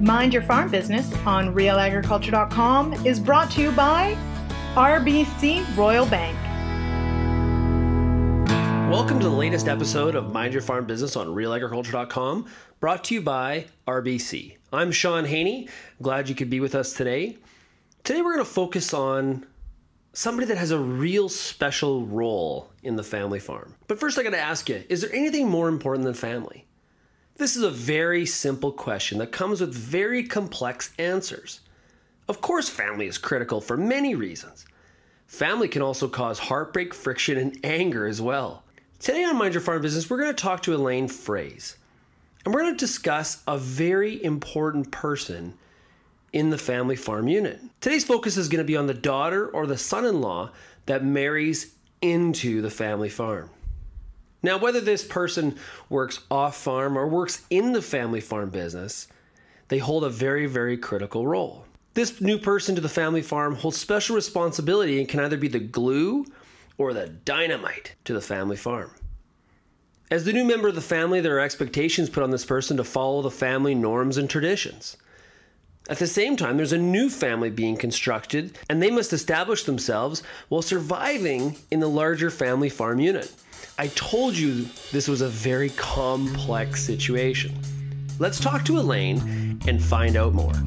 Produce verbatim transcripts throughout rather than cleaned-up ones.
Mind Your Farm Business on real agriculture dot com is brought to you by R B C Royal Bank. Welcome to the latest episode of Mind Your Farm Business on real agriculture dot com, brought to you by R B C. I'm Sean Haney. Glad you could be with us today. Today we're going to focus on somebody that has a real special role in the family farm. But first I got to ask you, is there anything more important than family? This is a very simple question that comes with very complex answers. Of course, family is critical for many reasons. Family can also cause heartbreak, friction, and anger as well. Today on Mind Your Farm Business, we're going to talk to Elaine Fraze, and we're going to discuss a very important person in the family farm unit. Today's focus is going to be on the daughter or the son-in-law that marries into the family farm. Now, whether this person works off-farm or works in the family farm business, they hold a very, very critical role. This new person to the family farm holds special responsibility and can either be the glue or the dynamite to the family farm. As the new member of the family, there are expectations put on this person to follow the family norms and traditions. At the same time, there's a new family being constructed, and they must establish themselves while surviving in the larger family farm unit. I told you this was a very complex situation. Let's talk to Elaine and find out more.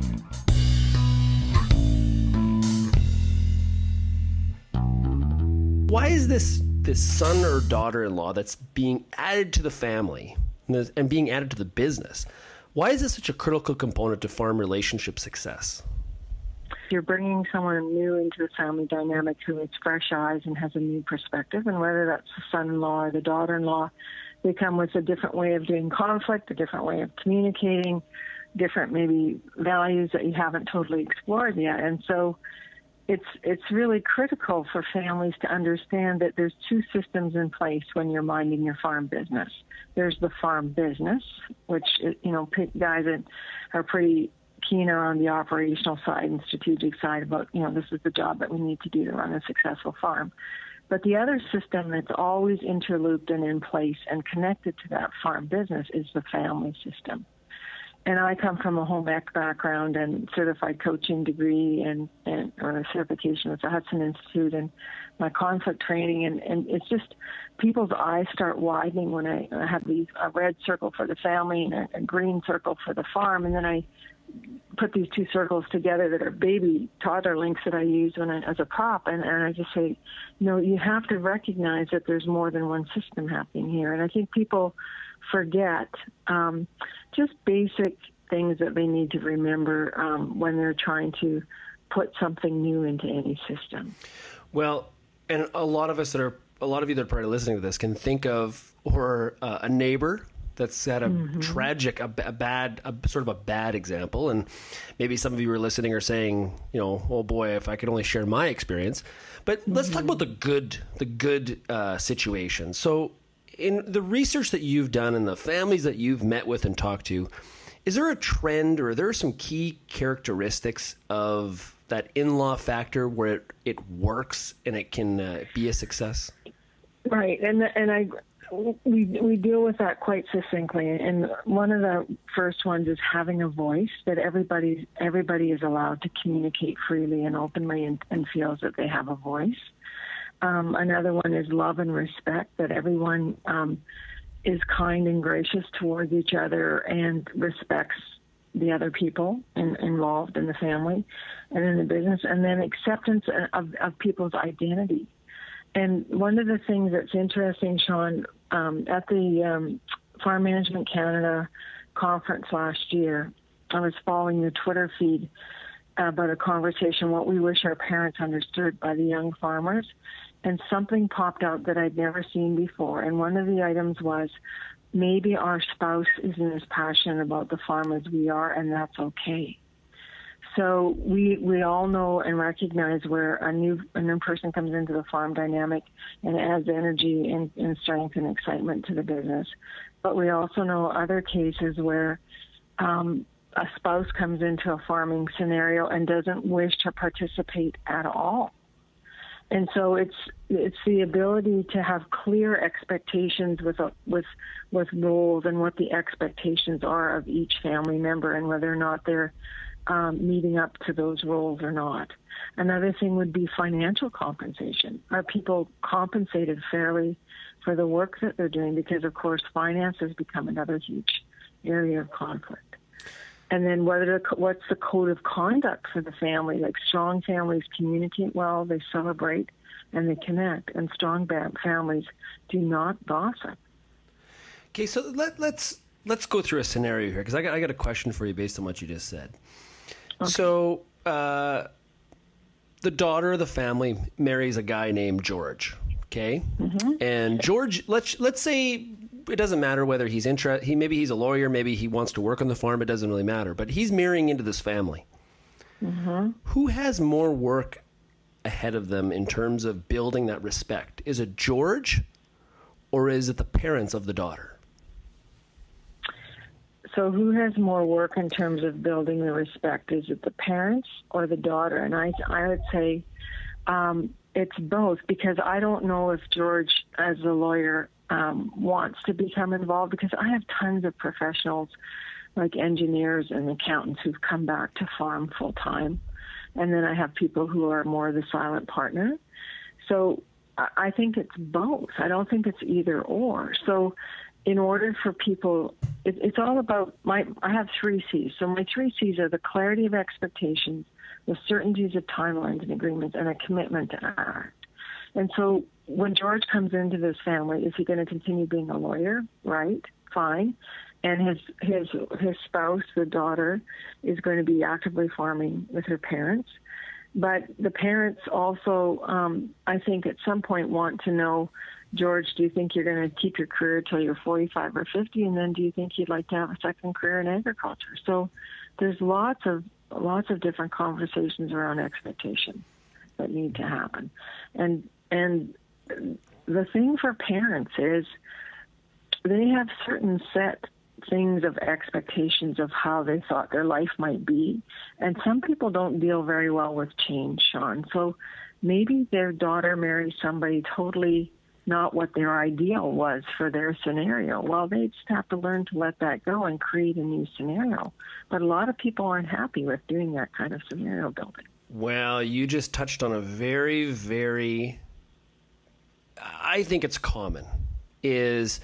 Why is this this son or daughter-in-law that's being added to the family and being added to the business? Why is this such a critical component to farm relationship success? You're bringing someone new into the family dynamic who has fresh eyes and has a new perspective, and whether that's the son-in-law or the daughter-in-law, they come with a different way of doing conflict, a different way of communicating, different maybe values that you haven't totally explored yet. And so it's it's really critical for families to understand that there's two systems in place when you're minding your farm business. There's the farm business, which, you know, guys that are pretty keen on the operational side and strategic side about, you know, this is the job that we need to do to run a successful farm. But the other system that's always interlooped and in place and connected to that farm business is the family system. And I come from a home ec background and certified coaching degree and, and or a certification with the Hudson Institute and my conflict training. And, and it's just people's eyes start widening when I, I have these a red circle for the family and a, a green circle for the farm. And then I put these two circles together that are baby toddler links that I use when I, as a prop. And, and I just say, you know, you have to recognize that there's more than one system happening here. And I think people forget um, just basic things that they need to remember um, when they're trying to put something new into any system. Well, and a lot of us that are, a lot of you that are probably listening to this can think of, or uh, a neighbor that's had a mm-hmm. tragic, a, a bad, a, sort of a bad example. And maybe some of you are listening are saying, you know, oh boy, if I could only share my experience. But mm-hmm. let's talk about the good, the good uh, situation. So in the research that you've done and the families that you've met with and talked to, is there a trend or are there some key characteristics of that in-law factor where it, it works and it can uh, be a success? Right. And, and I, We we deal with that quite succinctly, and one of the first ones is having a voice, that everybody everybody is allowed to communicate freely and openly and, and feels that they have a voice. Um, another one is love and respect, that everyone um, is kind and gracious towards each other and respects the other people in, involved in the family and in the business, and then acceptance of, of people's identity. And one of the things that's interesting, Sean, um, at the um, Farm Management Canada conference last year, I was following the Twitter feed about a conversation, what we wish our parents understood by the young farmers, and something popped out that I'd never seen before. And one of the items was, maybe our spouse isn't as passionate about the farm as we are, and that's okay. So we we all know and recognize where a new a new person comes into the farm dynamic and adds energy and, and strength and excitement to the business. But we also know other cases where um, a spouse comes into a farming scenario and doesn't wish to participate at all. And so it's it's the ability to have clear expectations with a, with with roles and what the expectations are of each family member and whether or not they're um, meeting up to those roles or not. Another thing would be financial compensation. Are people compensated fairly for the work that they're doing? Because, of course, finance has become another huge area of conflict. And then whether what's the code of conduct for the family? Like strong families communicate well, they celebrate, and they connect. And strong families do not gossip. Okay, so let, let's let's go through a scenario here because I got I got a question for you based on what you just said. Okay. So uh, the daughter of the family marries a guy named George. Okay, mm-hmm. And George, let's let's say. It doesn't matter whether he's interested. He maybe he's a lawyer, maybe he wants to work on the farm. It doesn't really matter. But he's marrying into this family. Mm-hmm. Who has more work ahead of them in terms of building that respect? Is it George, or is it the parents of the daughter? So, who has more work in terms of building the respect? Is it the parents or the daughter? And I, I would say um, it's both, because I don't know if George, as a lawyer, Um, wants to become involved, because I have tons of professionals like engineers and accountants who've come back to farm full time. And then I have people who are more the silent partner. So I think it's both. I don't think it's either or. So in order for people, it, it's all about my, I have three C's. So my three C's are the clarity of expectations, the certainties of timelines and agreements, and a commitment to act. And so when George comes into this family, is he going to continue being a lawyer? Right, fine. And his his his spouse, the daughter, is going to be actively farming with her parents. But the parents also, um, I think, at some point want to know, George, do you think you're going to keep your career till you're forty-five or fifty? And then do you think you'd like to have a second career in agriculture? So there's lots of lots of different conversations around expectation that need to happen. And and the thing for parents is they have certain set things of expectations of how they thought their life might be. And some people don't deal very well with change, Sean. So maybe their daughter marries somebody totally not what their ideal was for their scenario. Well, they just have to learn to let that go and create a new scenario. But a lot of people aren't happy with doing that kind of scenario building. Well, you just touched on a very, very, I think it's common, is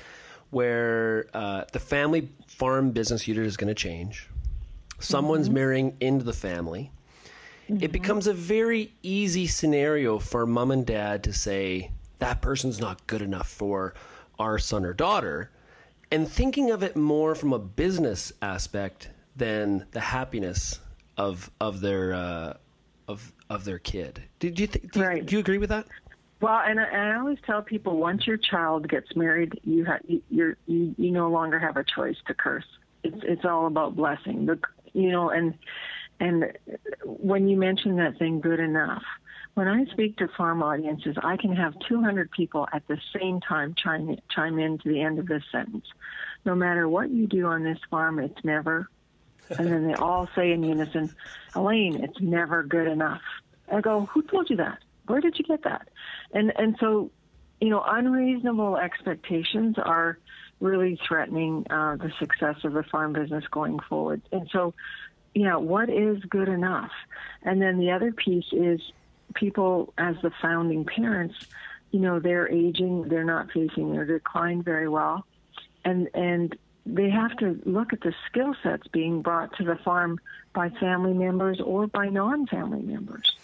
where uh, the family farm business unit is going to change. Someone's mm-hmm. marrying into the family. Mm-hmm. It becomes a very easy scenario for mom and dad to say, that person's not good enough for our son or daughter, and thinking of it more from a business aspect than the happiness of of their uh, of of their kid. Did you th- do, you, right. do you agree with that? Well, and I, and I always tell people, once your child gets married, you ha- you you're, you you no longer have a choice to curse. It's it's all about blessing. The you know, and and when you mention that thing, good enough. When I speak to farm audiences, I can have two hundred people at the same time chime, chime in to the end of this sentence. No matter what you do on this farm, it's never. And then they all say in unison, Elaine, it's never good enough. I go, who told you that? Where did you get that? And and so, you know, unreasonable expectations are really threatening uh, the success of the farm business going forward. And so, yeah, what is good enough? And then the other piece is, people as the founding parents, you know, they're aging, they're not facing their decline very well. And and they have to look at the skill sets being brought to the farm by family members or by non-family members.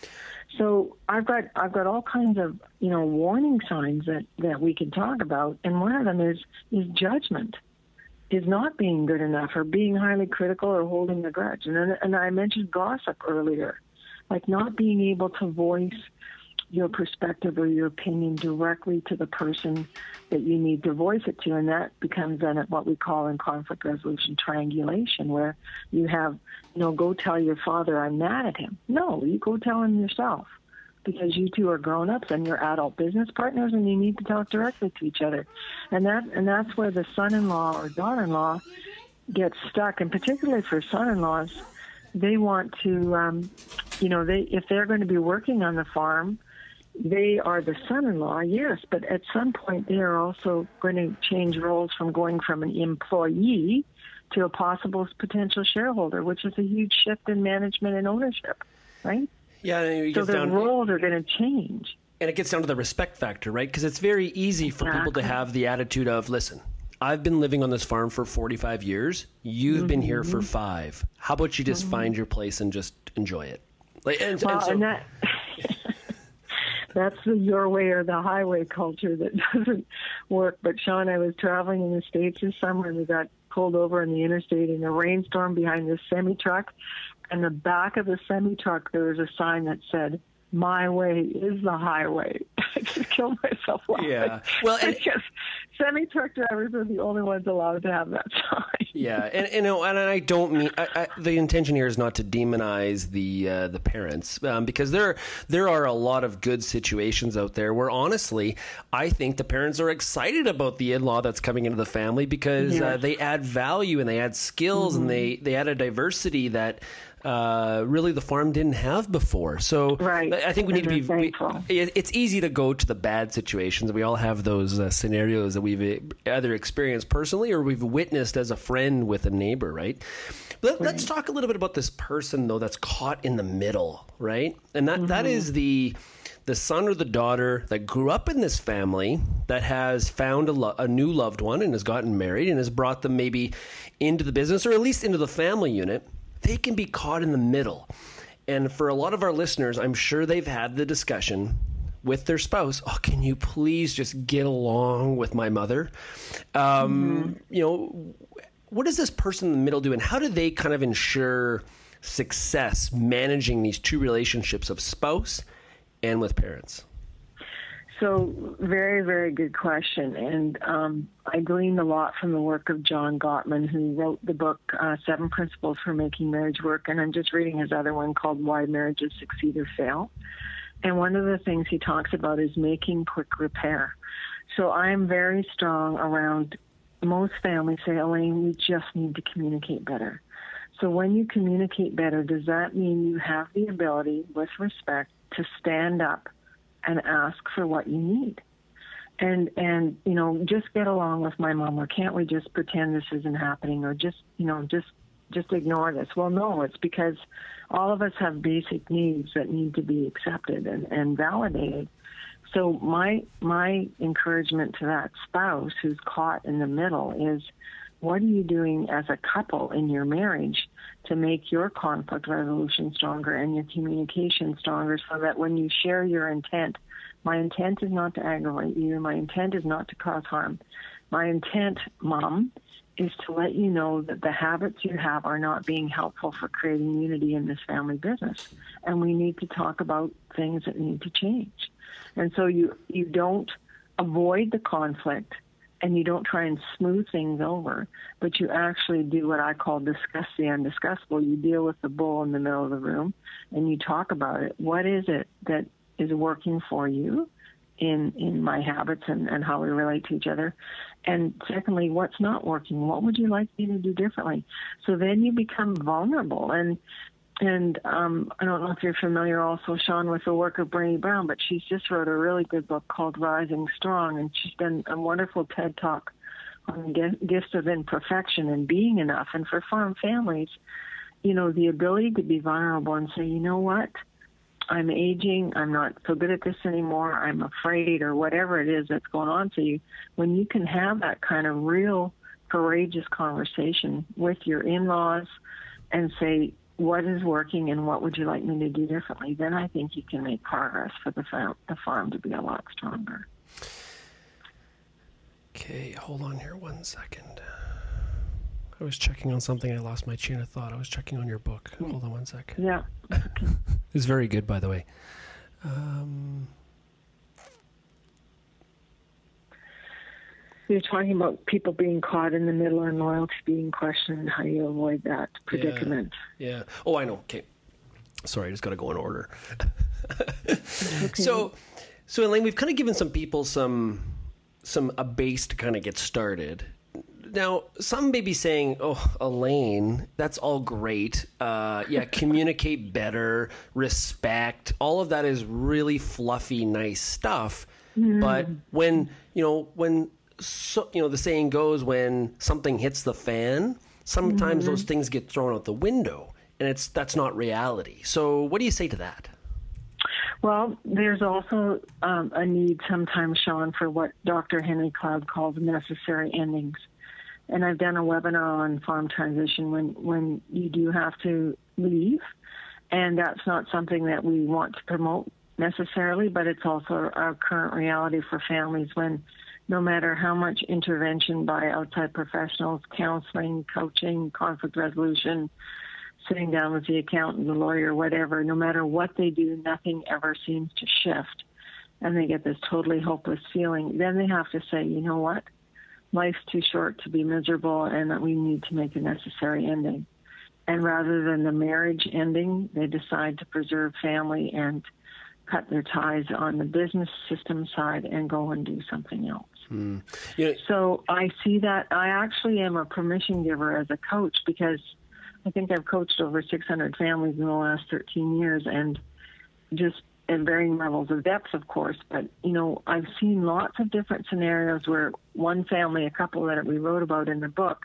So I've got I've got all kinds of, you know, warning signs that, that we can talk about. And one of them is is judgment, is not being good enough, or being highly critical, or holding a grudge. And then, and I mentioned gossip earlier. Like not being able to voice your perspective or your opinion directly to the person that you need to voice it to. And that becomes then what we call in conflict resolution triangulation, where you have, you know, go tell your father I'm mad at him. No, you go tell him yourself, because you two are grown-ups and you're adult business partners and you need to talk directly to each other. And that and that's where the son-in-law or daughter-in-law gets stuck. And particularly for son-in-laws, they want to, um, you know, they if they're going to be working on the farm they are the son-in-law, yes, but at some point they are also going to change roles from going from an employee to a possible potential shareholder, which is a huge shift in management and ownership, right? Yeah, and so their roles are going to change. And it gets down to the respect factor, right? Because it's very easy for exactly. people to have the attitude of, listen, I've been living on this farm for forty-five years. You've mm-hmm. been here for five. How about you just mm-hmm. find your place and just enjoy it? Like, and, well, and so, and that, that's the your way or the highway culture that doesn't work. But Sean, I was traveling in the States this summer and we got pulled over on the interstate in a rainstorm behind this semi-truck. And the back of the semi-truck, there was a sign that said, "My way is the highway." I just killed myself laughing. Yeah. Well, and, because semi-truck drivers are the only ones allowed to have that sign. Yeah, and and, and I don't mean I, I, the intention here is not to demonize the uh, the parents um, because there there are a lot of good situations out there where honestly I think the parents are excited about the in-law that's coming into the family because yes. uh, they add value and they add skills mm-hmm. and they they add a diversity that. Uh, really the farm didn't have before. So right. I think we and need to be, we, it's easy to go to the bad situations. We all have those uh, scenarios that we've either experienced personally or we've witnessed as a friend with a neighbor, right? Let, right. Let's talk a little bit about this person though that's caught in the middle, right? And that, mm-hmm. that is the the son or the daughter that grew up in this family that has found a, lo- a new loved one and has gotten married and has brought them maybe into the business or at least into the family unit. They can be caught in the middle. And for a lot of our listeners, I'm sure they've had the discussion with their spouse. Oh, can you please just get along with my mother? Um, mm-hmm. You know, what does this person in the middle do? And how do they kind of ensure success managing these two relationships of spouse and with parents? So very, very good question. And um, I gleaned a lot from the work of John Gottman, who wrote the book, uh, Seven Principles for Making Marriage Work. And I'm just reading his other one called Why Marriages Succeed or Fail. And one of the things he talks about is making quick repair. So I'm very strong around most families say, Elaine, we just need to communicate better. So when you communicate better, does that mean you have the ability, with respect, to stand up and ask for what you need? And, and, you know, just get along with my mom, or can't we just pretend this isn't happening, or just, you know, just, just ignore this? Well, no, it's because all of us have basic needs that need to be accepted and, and validated. So my, my encouragement to that spouse who's caught in the middle is, what are you doing as a couple in your marriage to make your conflict resolution stronger and your communication stronger, so that when you share your intent, my intent is not to aggravate you, my intent is not to cause harm. My intent, Mom, is to let you know that the habits you have are not being helpful for creating unity in this family business. And we need to talk about things that need to change. And so you, you don't avoid the conflict, and you don't try and smooth things over, but you actually do what I call discuss the undiscussable. You deal with the bull in the middle of the room, and you talk about it. What is it that is working for you in in my habits and, and how we relate to each other? And secondly, what's not working? What would you like me to do differently? So then you become vulnerable. And And um, I don't know if you're familiar also, Sean, with the work of Brené Brown, but she's just wrote a really good book called Rising Strong, and she's done a wonderful TED Talk on the gifts of imperfection and being enough. And for farm families, you know, the ability to be vulnerable and say, you know what, I'm aging, I'm not so good at this anymore, I'm afraid, or whatever it is that's going on for you. When you can have that kind of real courageous conversation with your in-laws and say, what is working and what would you like me to do differently, then I think you can make progress for the farm, the farm to be a lot stronger. Okay, hold on here one second. I was checking on something. I lost my chain of thought. I was checking on your book. Hold on one second. Yeah. Okay. It's very good, by the way. Um... You're talking about people being caught in the middle and loyalty being questioned. How do you avoid that predicament? Yeah. yeah. Oh, I know. Okay. Sorry, I just got to go in order. Okay. So, so Elaine, we've kind of given some people some, some a base to kind of get started. now, some may be saying, oh, Elaine, that's all great. Uh, yeah, communicate better, respect. All of that is really fluffy, nice stuff. Mm. But when, you know, when, so, you know, the saying goes, when something hits the fan, sometimes mm-hmm. those things get thrown out the window, and it's that's not reality. So what do you say to that? Well, there's also um, a need sometimes, Sean, for what Doctor Henry Cloud calls necessary endings. And I've done a webinar on farm transition when, when you do have to leave. And that's not something that we want to promote necessarily, but it's also our current reality for families when no matter how much intervention by outside professionals, counseling, coaching, conflict resolution, sitting down with the accountant, the lawyer, whatever, no matter what they do, nothing ever seems to shift. And they get this totally hopeless feeling. Then they have to say, you know what? Life's too short to be miserable, and that we need to make a necessary ending. And rather than the marriage ending, they decide to preserve family and cut their ties on the business system side and go and do something else. Mm. Yeah. So I see that. I actually am a permission giver as a coach because I think I've coached over six hundred families in the last thirteen years, and just at varying levels of depth, of course. But, you know, I've seen lots of different scenarios where one family, a couple that we wrote about in the book,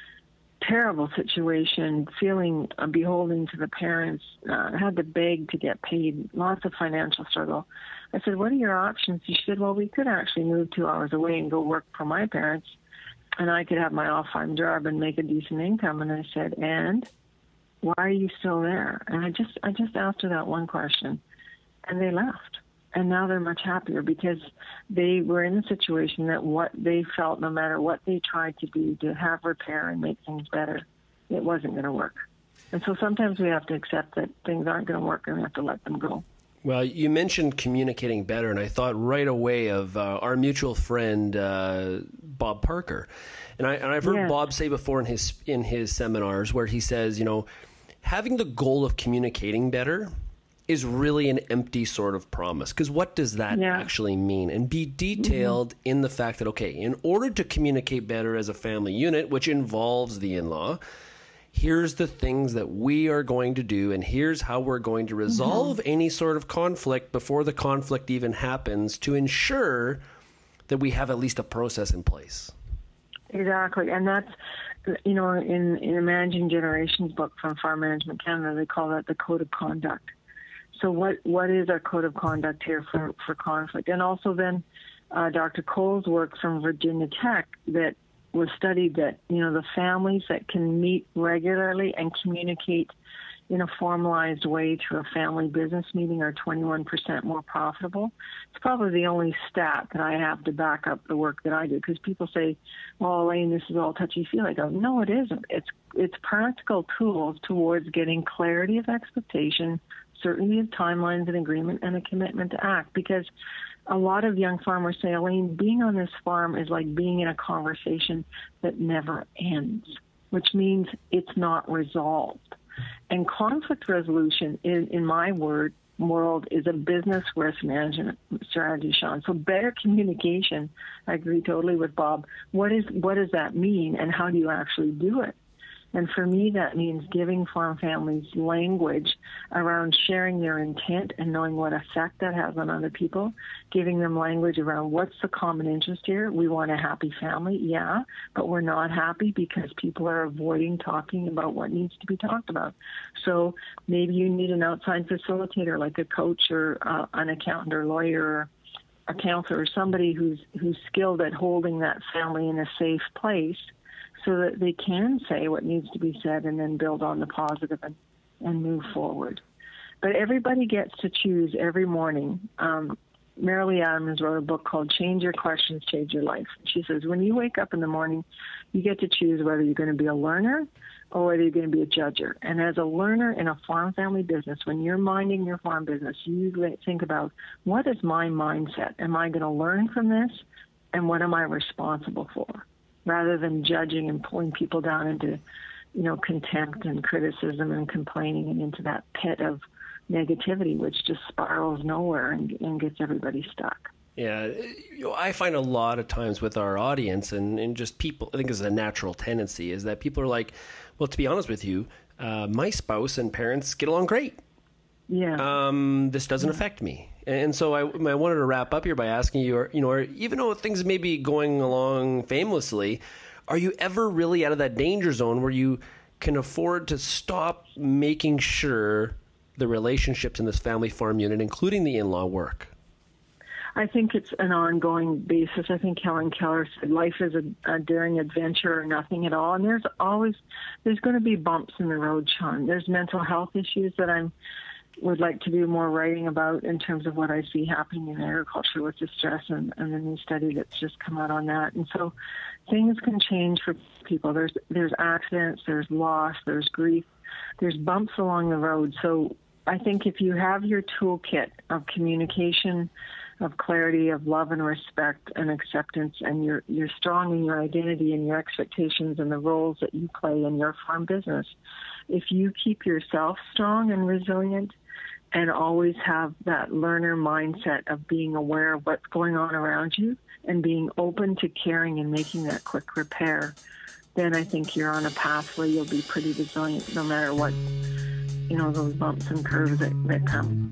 terrible situation, feeling uh, beholden to the parents, uh, had to beg to get paid, lots of financial struggle. I said, what are your options? She said, well, we could actually move two hours away and go work for my parents, and I could have my off-farm job and make a decent income. And I said, and why are you still there? And I just I just asked her that one question, and they left. And now they're much happier because they were in a situation that what they felt, no matter what they tried to do to have repair and make things better, it wasn't going to work. And so sometimes we have to accept that things aren't going to work and we have to let them go. Well, you mentioned communicating better, and I thought right away of uh, our mutual friend, uh, Bob Parker. And, I, and I've heard yes. Bob say before in his in his seminars where he says, you know, having the goal of communicating better is really an empty sort of promise. Because what does that yeah. actually mean? And be detailed mm-hmm. in the fact that, okay, in order to communicate better as a family unit, which involves the in-law, here's the things that we are going to do, and here's how we're going to resolve mm-hmm. any sort of conflict before the conflict even happens to ensure that we have at least a process in place. Exactly. And that's, you know, in, in the Managing Generations book from Farm Management Canada, they call that the code of conduct. So what, what is our code of conduct here for, for conflict? And also then uh, Doctor Cole's work from Virginia Tech that was studied that, you know, the families that can meet regularly and communicate in a formalized way through a family business meeting are twenty-one percent more profitable. It's probably the only stat that I have to back up the work that I do, because people say, well, Elaine, this is all touchy-feely. I go, no, it isn't. It's, it's practical tools towards getting clarity of expectation, certainty of timelines and agreement, and a commitment to act. Because a lot of young farmers say, Elaine, being on this farm is like being in a conversation that never ends, which means it's not resolved. And conflict resolution, in, in my word world, is a business risk management strategy, Sean. So better communication, I agree totally with Bob. What is what does that mean, and how do you actually do it? And for me, that means giving farm families language around sharing their intent and knowing what effect that has on other people, giving them language around what's the common interest here. We want a happy family, yeah, but we're not happy because people are avoiding talking about what needs to be talked about. So maybe you need an outside facilitator like a coach or uh, an accountant or lawyer or a counselor or somebody who's who's skilled at holding that family in a safe place, so that they can say what needs to be said and then build on the positive and, and move forward. But everybody gets to choose every morning. Um, Marilee Adams wrote a book called Change Your Questions, Change Your Life. She says, when you wake up in the morning, you get to choose whether you're going to be a learner or whether you're going to be a judger. And as a learner in a farm family business, when you're minding your farm business, you think about, what is my mindset? Am I going to learn from this? And what am I responsible for? Rather than judging and pulling people down into, you know, contempt and criticism and complaining and into that pit of negativity, which just spirals nowhere and, and gets everybody stuck. Yeah, you know, I find a lot of times with our audience and, and just people, I think it's a natural tendency, is that people are like, well, to be honest with you, uh, my spouse and parents get along great. Yeah. Um, this doesn't yeah. affect me. And so I, I wanted to wrap up here by asking you, you know, or even though things may be going along famously, are you ever really out of that danger zone where you can afford to stop making sure the relationships in this family farm unit, including the in-law, work? I think it's an ongoing basis. I think Helen Keller said life is a, a daring adventure or nothing at all. And there's always, there's going to be bumps in the road, Sean. There's mental health issues that I'm would like to do more writing about in terms of what I see happening in agriculture with the stress and, and the new study that's just come out on that. And so things can change for people. There's there's accidents, there's loss, there's grief, there's bumps along the road. So I think if you have your toolkit of communication, of clarity, of love and respect and acceptance, and you're you're strong in your identity and your expectations and the roles that you play in your farm business, if you keep yourself strong and resilient and always have that learner mindset of being aware of what's going on around you and being open to caring and making that quick repair, then I think you're on a path where you'll be pretty resilient no matter what, you know, those bumps and curves that, that come.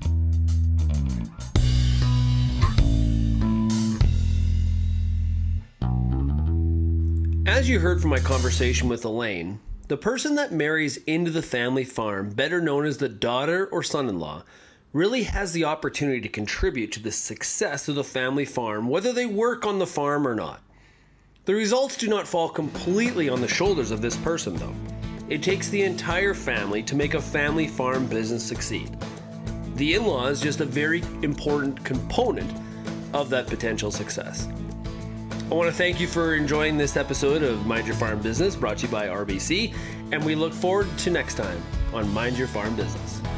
As you heard from my conversation with Elaine, the person that marries into the family farm, better known as the daughter or son-in-law, really has the opportunity to contribute to the success of the family farm, whether they work on the farm or not. The results do not fall completely on the shoulders of this person, though. It takes the entire family to make a family farm business succeed. The in-law is just a very important component of that potential success. I want to thank you for enjoying this episode of Mind Your Farm Business, brought to you by R B C, and we look forward to next time on Mind Your Farm Business.